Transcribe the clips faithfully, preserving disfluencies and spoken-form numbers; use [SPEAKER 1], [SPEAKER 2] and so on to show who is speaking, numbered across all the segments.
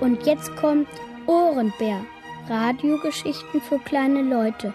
[SPEAKER 1] Und jetzt kommt Ohrenbär. Radiogeschichten für kleine Leute.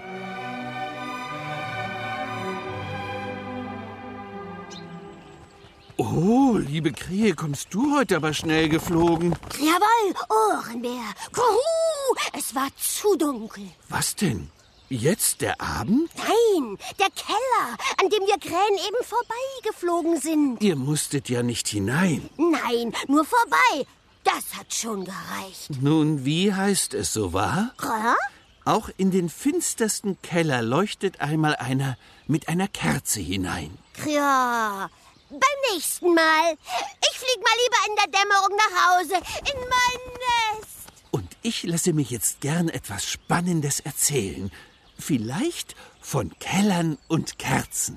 [SPEAKER 2] Oh, liebe Krähe, kommst du heute aber schnell geflogen?
[SPEAKER 3] Jawohl, Ohrenbär. Kuhu, es war zu dunkel.
[SPEAKER 2] Was denn? Jetzt der Abend?
[SPEAKER 3] Nein, der Keller, an dem wir Krähen eben vorbeigeflogen sind.
[SPEAKER 2] Ihr musstet ja nicht hinein.
[SPEAKER 3] Nein, nur vorbei. Das hat schon gereicht.
[SPEAKER 2] Nun, wie heißt es so, wahr?
[SPEAKER 3] Ja?
[SPEAKER 2] Auch in den finstersten Keller leuchtet einmal einer mit einer Kerze hinein.
[SPEAKER 3] Ja, beim nächsten Mal. Ich flieg mal lieber in der Dämmerung nach Hause, in mein Nest.
[SPEAKER 2] Und ich lasse mich jetzt gern etwas Spannendes erzählen. Vielleicht von Kellern und Kerzen.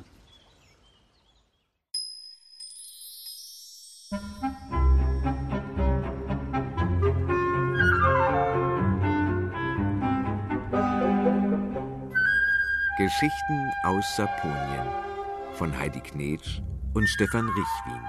[SPEAKER 4] Geschichten aus Saponien von Heidi Knetsch und Stefan Richwin.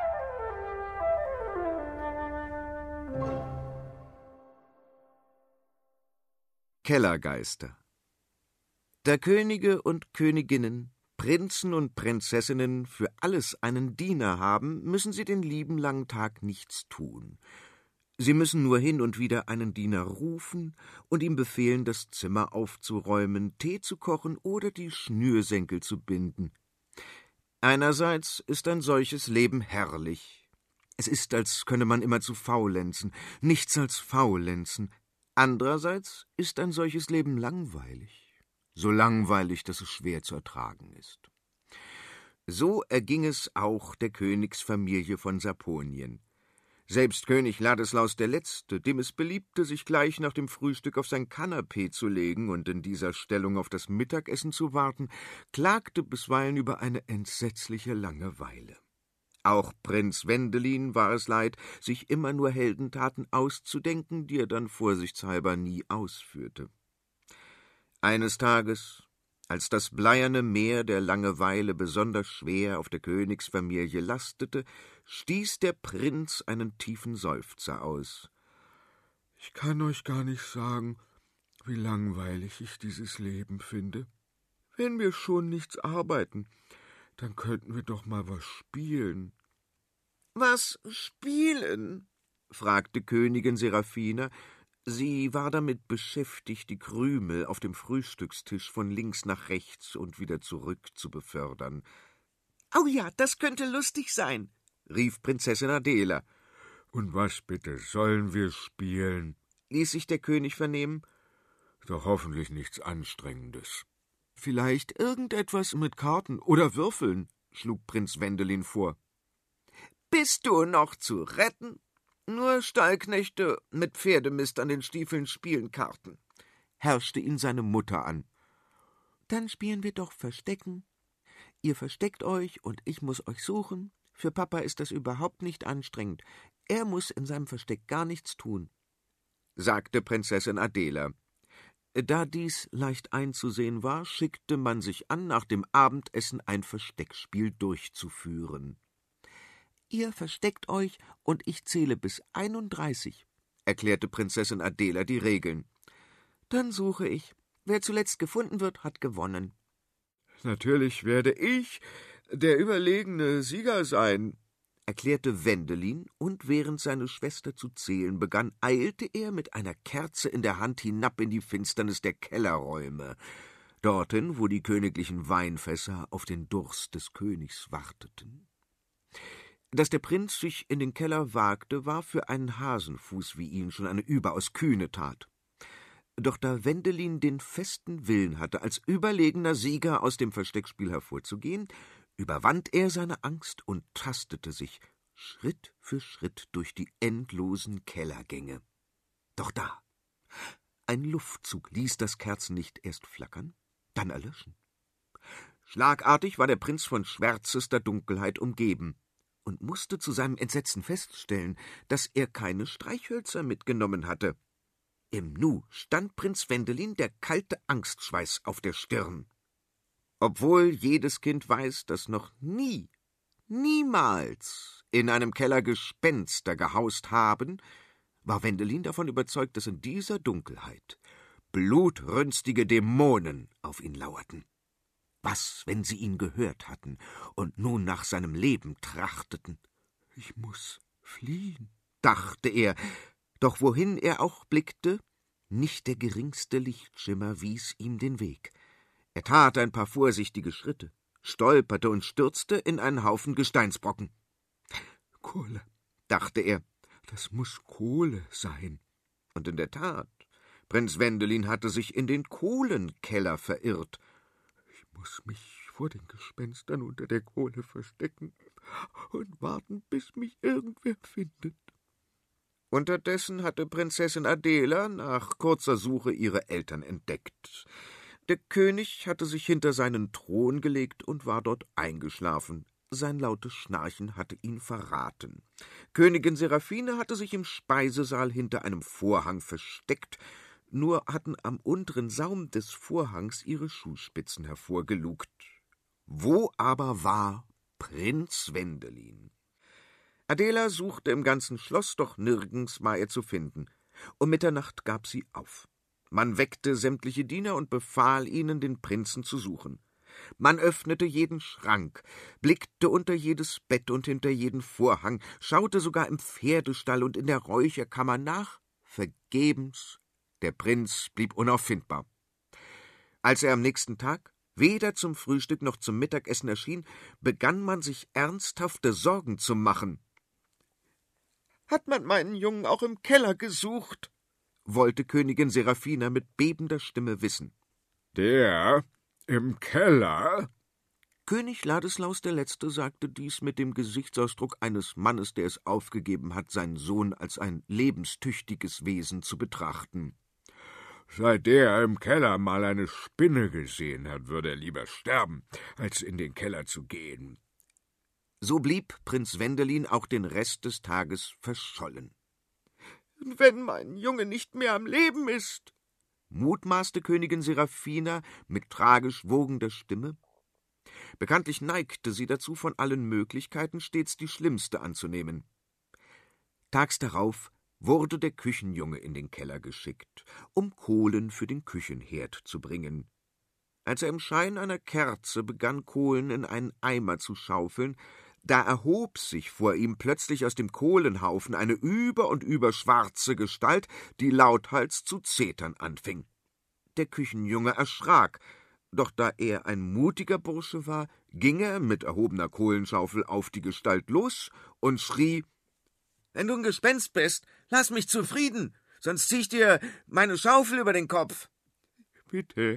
[SPEAKER 4] Kellergeister. Da Könige und Königinnen, Prinzen und Prinzessinnen für alles einen Diener haben, müssen sie den lieben langen Tag nichts tun. Sie müssen nur hin und wieder einen Diener rufen und ihm befehlen, das Zimmer aufzuräumen, Tee zu kochen oder die Schnürsenkel zu binden. Einerseits ist ein solches Leben herrlich. Es ist, als könne man immerzu faulenzen, nichts als faulenzen. Andererseits ist ein solches Leben langweilig, so langweilig, dass es schwer zu ertragen ist. So erging es auch der Königsfamilie von Saponien. Selbst König Ladislaus der Letzte, dem es beliebte, sich gleich nach dem Frühstück auf sein Kanapee zu legen und in dieser Stellung auf das Mittagessen zu warten, klagte bisweilen über eine entsetzliche Langeweile. Auch Prinz Wendelin war es leid, sich immer nur Heldentaten auszudenken, die er dann vorsichtshalber nie ausführte. Eines Tages, als das bleierne Meer der Langeweile besonders schwer auf der Königsfamilie lastete, stieß der Prinz einen tiefen Seufzer aus. »Ich kann euch gar nicht sagen, wie langweilig ich dieses Leben finde. Wenn wir schon nichts arbeiten, dann könnten wir doch mal was spielen.« »Was spielen?« fragte Königin Seraphina. Sie war damit beschäftigt, die Krümel auf dem Frühstückstisch von links nach rechts und wieder zurück zu befördern. »Oh ja, das könnte lustig sein«, rief Prinzessin Adela. »Und was bitte sollen wir spielen?« ließ sich der König vernehmen. »Doch hoffentlich nichts Anstrengendes.« »Vielleicht irgendetwas mit Karten oder Würfeln«, schlug Prinz Wendelin vor. »Bist du noch zu retten? Nur Stallknechte mit Pferdemist an den Stiefeln spielen Karten«, herrschte ihn seine Mutter an. »Dann spielen wir doch Verstecken. Ihr versteckt euch und ich muß euch suchen. Für Papa ist das überhaupt nicht anstrengend. Er muß in seinem Versteck gar nichts tun«, sagte Prinzessin Adela. Da dies leicht einzusehen war, schickte man sich an, nach dem Abendessen ein Versteckspiel durchzuführen. »Ihr versteckt euch und ich zähle bis einunddreißig«, erklärte Prinzessin Adela die Regeln. »Dann suche ich. Wer zuletzt gefunden wird, hat gewonnen.« »Natürlich werde ich der überlegene Sieger sein«, erklärte Wendelin, und während seine Schwester zu zählen begann, eilte er mit einer Kerze in der Hand hinab in die Finsternis der Kellerräume, dorthin, wo die königlichen Weinfässer auf den Durst des Königs warteten. Dass der Prinz sich in den Keller wagte, war für einen Hasenfuß wie ihn schon eine überaus kühne Tat. Doch da Wendelin den festen Willen hatte, als überlegener Sieger aus dem Versteckspiel hervorzugehen, überwand er seine Angst und tastete sich Schritt für Schritt durch die endlosen Kellergänge. Doch da, ein Luftzug ließ das Kerzenlicht erst flackern, dann erlöschen. Schlagartig war der Prinz von schwärzester Dunkelheit umgeben und musste zu seinem Entsetzen feststellen, dass er keine Streichhölzer mitgenommen hatte. Im Nu stand Prinz Wendelin der kalte Angstschweiß auf der Stirn. Obwohl jedes Kind weiß, dass noch nie, niemals in einem Keller Gespenster gehaust haben, war Wendelin davon überzeugt, dass in dieser Dunkelheit blutrünstige Dämonen auf ihn lauerten. Was, wenn sie ihn gehört hatten und nun nach seinem Leben trachteten? »Ich muß fliehen«, dachte er, doch wohin er auch blickte, nicht der geringste Lichtschimmer wies ihm den Weg. Er tat ein paar vorsichtige Schritte, stolperte und stürzte in einen Haufen Gesteinsbrocken. »Kohle«, dachte er, »das muß Kohle sein.« Und in der Tat, Prinz Wendelin hatte sich in den Kohlenkeller verirrt. »Ich muß mich vor den Gespenstern unter der Kohle verstecken und warten, bis mich irgendwer findet.« Unterdessen hatte Prinzessin Adela nach kurzer Suche ihre Eltern entdeckt. Der König hatte sich hinter seinen Thron gelegt und war dort eingeschlafen. Sein lautes Schnarchen hatte ihn verraten. Königin Seraphine hatte sich im Speisesaal hinter einem Vorhang versteckt, nur hatten am unteren Saum des Vorhangs ihre Schuhspitzen hervorgelugt. Wo aber war Prinz Wendelin? Adela suchte im ganzen Schloss, doch nirgends war er zu finden. Um Mitternacht gab sie auf. Man weckte sämtliche Diener und befahl ihnen, den Prinzen zu suchen. Man öffnete jeden Schrank, blickte unter jedes Bett und hinter jeden Vorhang, schaute sogar im Pferdestall und in der Räucherkammer nach. Vergebens, der Prinz blieb unauffindbar. Als er am nächsten Tag weder zum Frühstück noch zum Mittagessen erschien, begann man sich ernsthafte Sorgen zu machen. »Hat man meinen Jungen auch im Keller gesucht?« wollte Königin Seraphina mit bebender Stimme wissen. »Der im Keller?« König Ladislaus der Letzte sagte dies mit dem Gesichtsausdruck eines Mannes, der es aufgegeben hat, seinen Sohn als ein lebenstüchtiges Wesen zu betrachten. »Seit der im Keller mal eine Spinne gesehen hat, würde er lieber sterben, als in den Keller zu gehen.« So blieb Prinz Wendelin auch den Rest des Tages verschollen. »Wenn mein Junge nicht mehr am Leben ist«, mutmaßte Königin Seraphina mit tragisch wogender Stimme. Bekanntlich neigte sie dazu, von allen Möglichkeiten stets die schlimmste anzunehmen. Tags darauf wurde der Küchenjunge in den Keller geschickt, um Kohlen für den Küchenherd zu bringen. Als er im Schein einer Kerze begann, Kohlen in einen Eimer zu schaufeln, da erhob sich vor ihm plötzlich aus dem Kohlenhaufen eine über und über schwarze Gestalt, die lauthals zu zetern anfing. Der Küchenjunge erschrak, doch da er ein mutiger Bursche war, ging er mit erhobener Kohlenschaufel auf die Gestalt los und schrie: »Wenn du ein Gespenst bist, lass mich zufrieden, sonst zieh ich dir meine Schaufel über den Kopf.« »Bitte,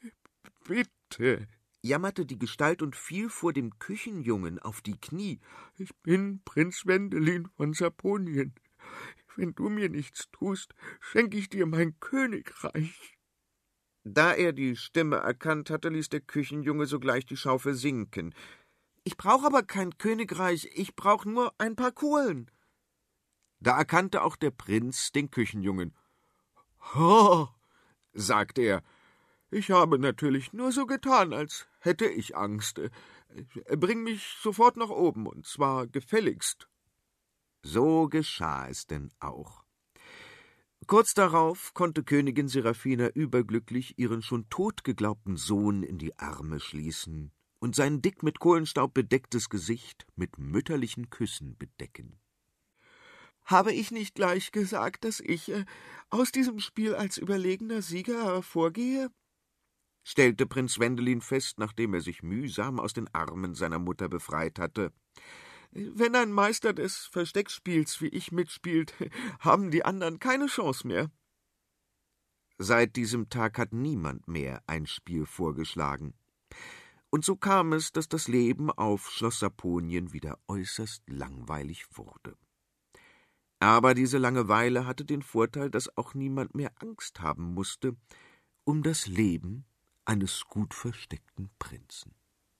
[SPEAKER 4] bitte«, jammerte die Gestalt und fiel vor dem Küchenjungen auf die Knie. »Ich bin Prinz Wendelin von Saponien. Wenn du mir nichts tust, schenke ich dir mein Königreich.« Da er die Stimme erkannt hatte, ließ der Küchenjunge sogleich die Schaufel sinken. »Ich brauche aber kein Königreich, ich brauche nur ein paar Kohlen.« Da erkannte auch der Prinz den Küchenjungen. »Ha«, sagte er, »ich habe natürlich nur so getan, als hätte ich Angst. Bring mich sofort nach oben, und zwar gefälligst.« So geschah es denn auch. Kurz darauf konnte Königin Seraphina überglücklich ihren schon tot geglaubten Sohn in die Arme schließen und sein dick mit Kohlenstaub bedecktes Gesicht mit mütterlichen Küssen bedecken. »Habe ich nicht gleich gesagt, dass ich äh, aus diesem Spiel als überlegener Sieger hervorgehe?« stellte Prinz Wendelin fest, nachdem er sich mühsam aus den Armen seiner Mutter befreit hatte. »Wenn ein Meister des Versteckspiels wie ich mitspielt, haben die anderen keine Chance mehr.« Seit diesem Tag hat niemand mehr ein Spiel vorgeschlagen. Und so kam es, dass das Leben auf Schloss Saponien wieder äußerst langweilig wurde. Aber diese Langeweile hatte den Vorteil, dass auch niemand mehr Angst haben musste um das Leben eines gut versteckten Prinzen.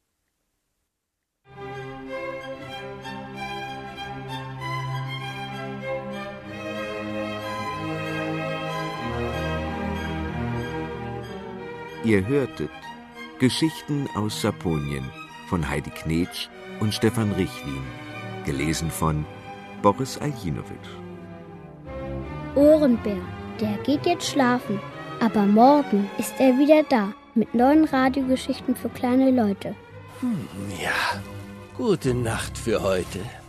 [SPEAKER 4] Ihr hörtet Geschichten aus Saponien von Heidi Knetsch und Stefan Richwin, gelesen von Boris Aljinowitsch.
[SPEAKER 1] Ohrenbär, der geht jetzt schlafen. Aber morgen ist er wieder da mit neuen Radiogeschichten für kleine Leute.
[SPEAKER 2] Hm, ja, gute Nacht für heute.